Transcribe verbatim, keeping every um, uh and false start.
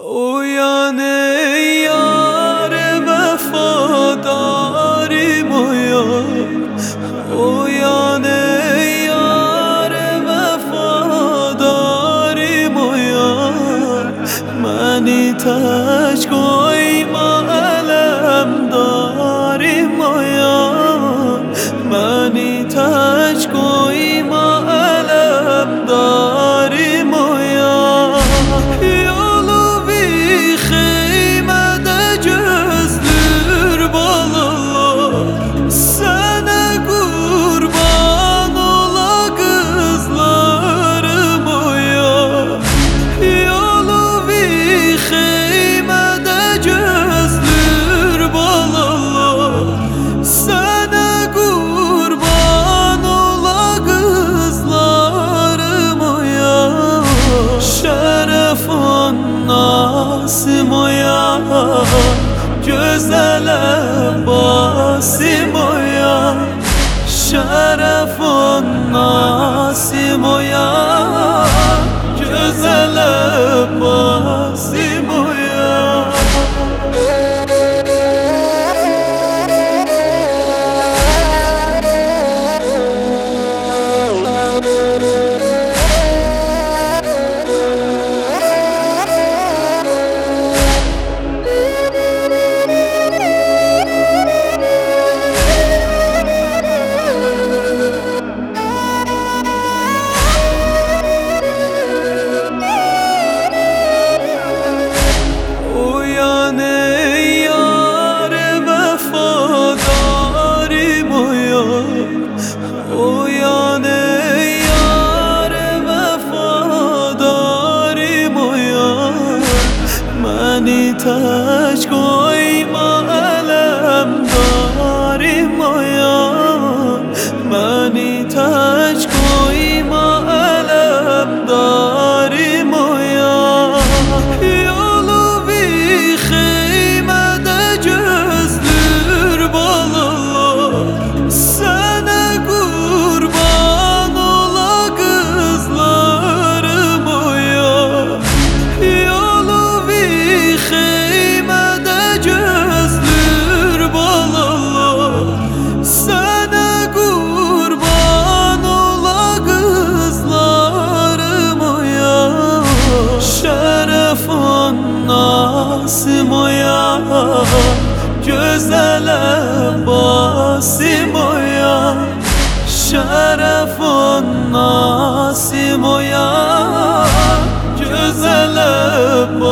اویان یار وفاداری مویان، اویان یار وفاداری مویان، منی تاج کوی ما علم داری مویان، منی تاج کوی ما علم داری مویان. Nasim oya, güzel basim oya, şerefun nasim oya, güzel basim oya. اویان یار وفاداری مویان، منی تاج کوی ما علم داری مویان، منی تاج کوی ما علم داری مویان. یولو بی خیمه ده gözlür balalar, nasim oya, güzel basim oya, şerefun nasim oya, güzel basim